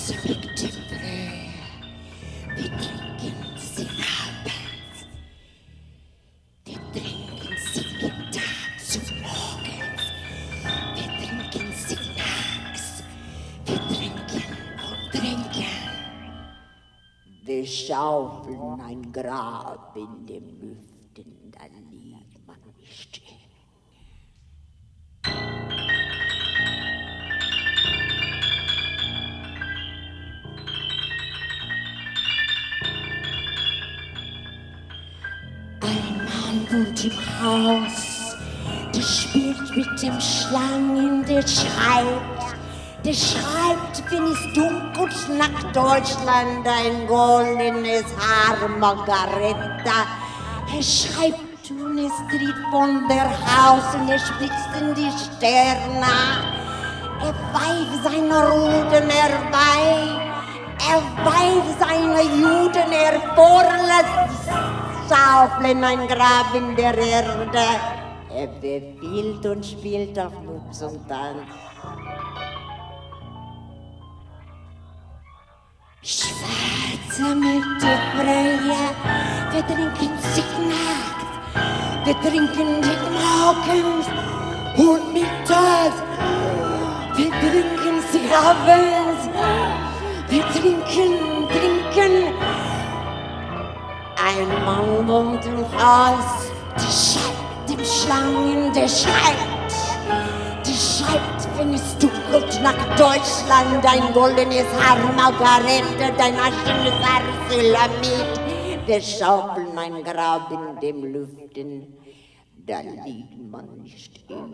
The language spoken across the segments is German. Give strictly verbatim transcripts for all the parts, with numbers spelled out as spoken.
Wir trinken sie abends. Wir trinken sie mittags und morgens. Wir trinken sie nachts. Wir trinken und trinken. Wir schaufeln ein Grab in dem Lüften, da liegt man nicht hin. Ein Mann wohnt im Haus, der spielt mit dem Schlangen, der schreibt, der schreibt, wenn es dunkel nach Deutschland ein goldenes Haar, Margareta. Er schreibt und es tritt von der Haus und er spitzt in die Sterne. Er weiht seine Ruden, er weiht, er weiht seine Juden, er vorlässt schaufeln ein Grab in der Erde. Er befiehlt und spielt auf Mups und Tanz. Schwarze Mitte Freie, wir trinken sie nachts, wir trinken sie morgens und mittags, wir trinken sie abends, wir trinken, trinken. Ein Mann wohnt im Haus, der schreibt dem Schlangen, der schreibt, der schreibt, wenn es dunkelt nach Deutschland, dein goldenes Haar, Margarete, dein aschenes Haar, Sylamit. Wir schaufeln ein Grab in dem Lüften, da liegt man nicht hin.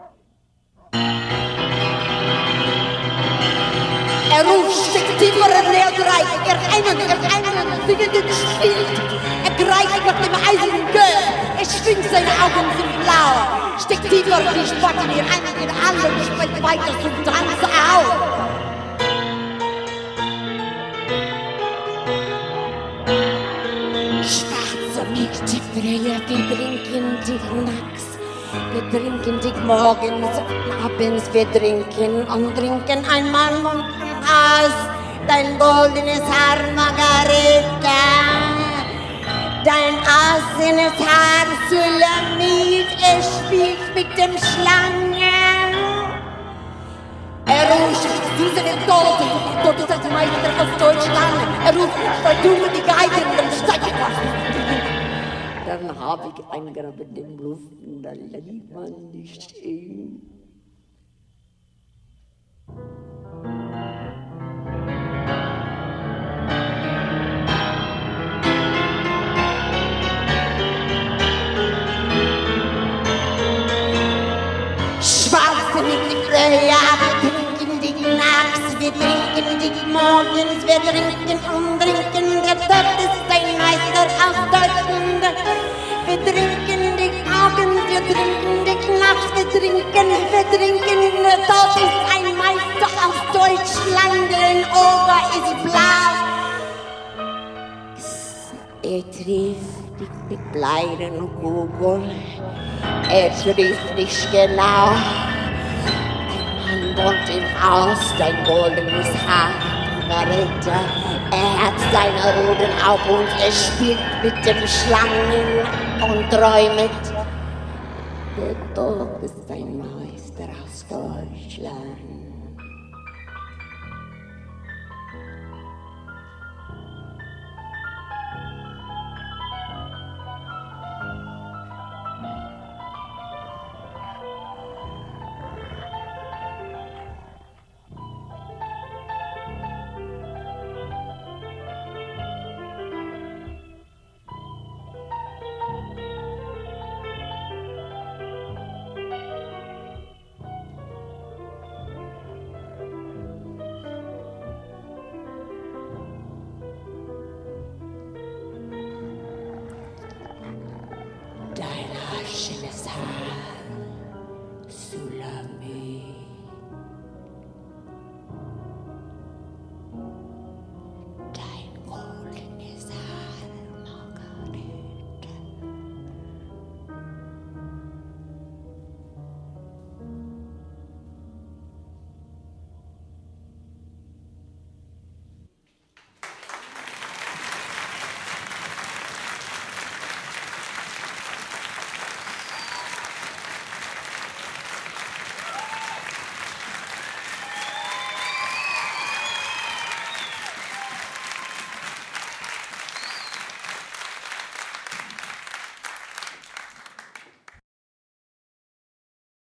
Er ruft, steckt tiefer, er greift, er einen, er einen, singenden spielt. Er greift nach dem eisernen Gürtel, er schwingt, seine Augen sind blau. Steckt tiefer, die Spatten, ihr einen, ihr anderen, springt weiter zum Tanz auf. Schwarze Mägde, Freie, wir trinken dich nachts. Wir trinken dich morgens und abends, wir trinken und trinken ein Mann und ein Haus, dein goldenes Haar, Margareta, dein asenes Haar, Sylamit, er spielt mit dem Schlangen. Er ruft, diese den Toten, Gott ist der Meister aus Deutschland, er ruft, verdumme die Geigen, dann steigt er. Dann habe ich ein Grab in den Luften, da liegt man nicht hin. Schwarze mit die Freie, wir trinken dich nachts, wir trinken dich morgens, wir trinken und trinken, der Tod ist ein Meister aus Deutschland. Wir trinken dich morgens, wir trinken dich nachts, wir trinken, wir trinken, der Tod ist ein Meister aus Deutschland, dein Auge ist blau. Er trifft dich mit bleiernen Kugeln, er trifft dich genau. Ein Mann wohnt im Haus, dein goldenes Haar, Margareta. Er hat seine Ruden auf und er spielt mit dem Schlangen und träumet. Der Tod ist ein Meister aus Deutschland.